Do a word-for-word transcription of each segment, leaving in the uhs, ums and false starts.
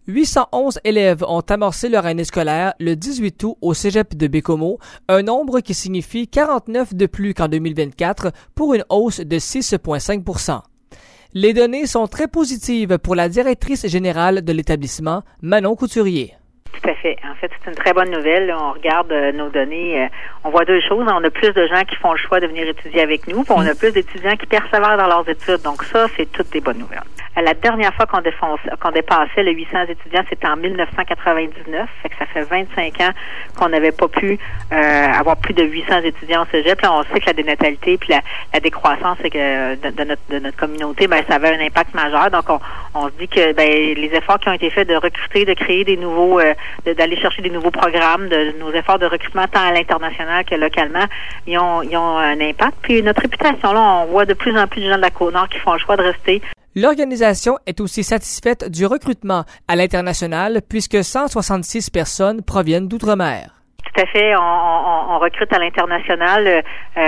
huit cent onze élèves ont amorcé leur année scolaire le dix-huit août au cégep de Baie-Comeau, un nombre qui signifie quarante-neuf de plus qu'en deux mille vingt-quatre pour une hausse de six virgule cinq pour cent. Les données sont très positives pour la directrice générale de l'établissement, Manon Couturier. Tout à fait. En fait, c'est une très bonne nouvelle. Là, on regarde euh, nos données. Euh, on voit deux choses. On a plus de gens qui font le choix de venir étudier avec nous, puis on a plus d'étudiants qui persévèrent dans leurs études. Donc ça, c'est toutes des bonnes nouvelles. Euh, la dernière fois qu'on, défonce, qu'on dépassait les huit cents étudiants, c'était en dix-neuf cent quatre-vingt-dix-neuf. Fait que ça fait vingt-cinq ans qu'on n'avait pas pu euh, avoir plus de huit cents étudiants au cégep. Là, on sait que la dénatalité puis la, la décroissance c'est que de, de, notre, de notre communauté, ben ça avait un impact majeur. Donc on, on se dit que ben les efforts qui ont été faits de recruter, de créer des nouveaux euh, De, d'aller chercher des nouveaux programmes, de nos efforts de recrutement tant à l'international que localement, ils ont, ils ont un impact. Puis notre réputation, là, on voit de plus en plus de gens de la Côte-Nord qui font le choix de rester. L'organisation est aussi satisfaite du recrutement à l'international puisque cent soixante-six personnes proviennent d'outre-mer. Tout à fait. On, on, on recrute à l'international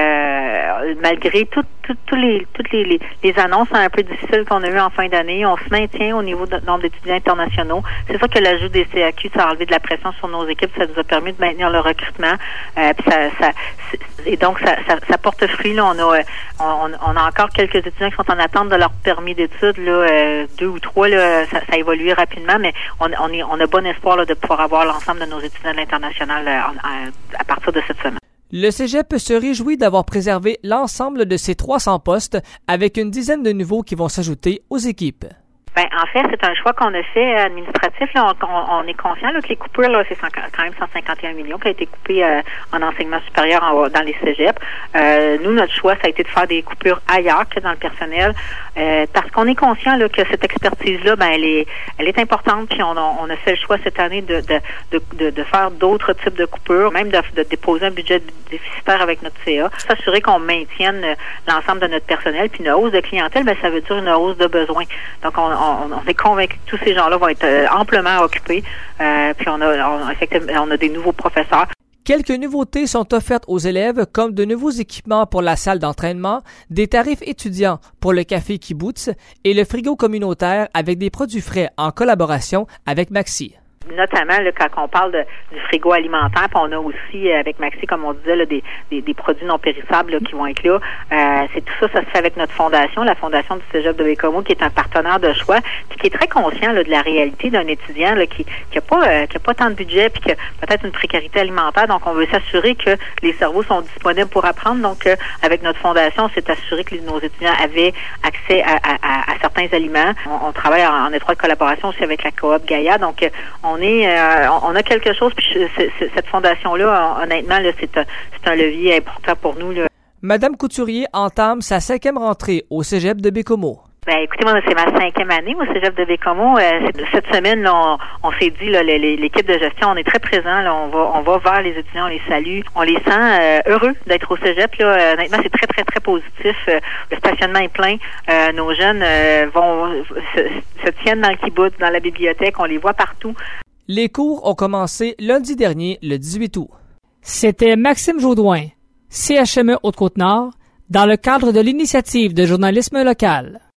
euh, malgré tout, tout, tout les, toutes les, les, les annonces un peu difficiles qu'on a eues en fin d'année. On se maintient au niveau du nombre d'étudiants internationaux. C'est sûr que l'ajout des C A Q, ça a enlevé de la pression sur nos équipes. Ça nous a permis de maintenir le recrutement. Euh, puis ça, ça, et donc, ça, ça, ça porte fruit. Là. On, a, on, on a encore quelques étudiants qui sont en attente de leur permis d'études. Là, euh, deux ou trois, là, ça, ça a évolué rapidement, mais on, on, est, on a bon espoir là, de pouvoir avoir l'ensemble de nos étudiants de l'international euh, à partir de cette semaine. Le cégep se réjouit d'avoir préservé l'ensemble de ses trois cents postes avec une dizaine de nouveaux qui vont s'ajouter aux équipes. Ben, en fait, c'est un choix qu'on a fait administratif. Là, on, on, on est conscient là, que les coupures, là, c'est quand même cent cinquante et un millions qui a été coupé euh, en enseignement supérieur en, dans les cégeps. Euh, nous, notre choix, ça a été de faire des coupures ailleurs que dans le personnel, euh, parce qu'on est conscient là, que cette expertise-là, ben, elle est, elle est importante. Puis on a, on a fait le choix cette année de, de, de, de, de faire d'autres types de coupures, même de, de déposer un budget déficitaire avec notre C A, s'assurer qu'on maintienne l'ensemble de notre personnel. Puis une hausse de clientèle, ben, ça veut dire une hausse de besoins. Donc, on On, on est convaincu que tous ces gens-là vont être euh, amplement occupés. Euh, puis on a, on, effectivement, on a des nouveaux professeurs. Quelques nouveautés sont offertes aux élèves comme de nouveaux équipements pour la salle d'entraînement, des tarifs étudiants pour le café Kibboutz et le frigo communautaire avec des produits frais en collaboration avec Maxi. Notamment là, quand on parle de, du frigo alimentaire, puis on a aussi avec Maxi, comme on disait, là, des, des, des produits non périssables là, qui vont être là. Euh, c'est tout ça, ça se fait avec notre fondation, la fondation du cégep de Baie-Comeau, qui est un partenaire de choix, puis qui est très conscient là, de la réalité d'un étudiant là, qui qui a pas euh, qui a pas tant de budget, puis qui a peut-être une précarité alimentaire. Donc, on veut s'assurer que les cerveaux sont disponibles pour apprendre. Donc, euh, avec notre fondation, on s'est assuré que les, nos étudiants avaient accès à, à, à, à certains aliments. On, on travaille en, en étroite collaboration aussi avec la coop Gaïa. Donc, euh, on est, euh, on a quelque chose. Puis c'est, c'est, cette fondation-là, honnêtement, là, c'est, un, c'est un levier important pour nous. Là. Madame Couturier entame sa cinquième rentrée au cégep de Baie-Comeau. Ben, écoutez, moi, c'est ma cinquième année au cégep de Baie-Comeau. Euh, cette semaine, là, on, on s'est dit, là, l'équipe de gestion, on est très présent. Là, on va, on va vers les étudiants, on les salue, on les sent euh, heureux d'être au cégep. Là, euh, honnêtement, c'est très, très, très positif. Euh, le stationnement est plein. Euh, nos jeunes euh, vont se, se tiennent dans le kibbutz, dans la bibliothèque. On les voit partout. Les cours ont commencé lundi dernier, le dix-huit août. C'était Maxime Jaudoin, C H M E Haute-Côte-Nord, dans le cadre de l'initiative de journalisme local.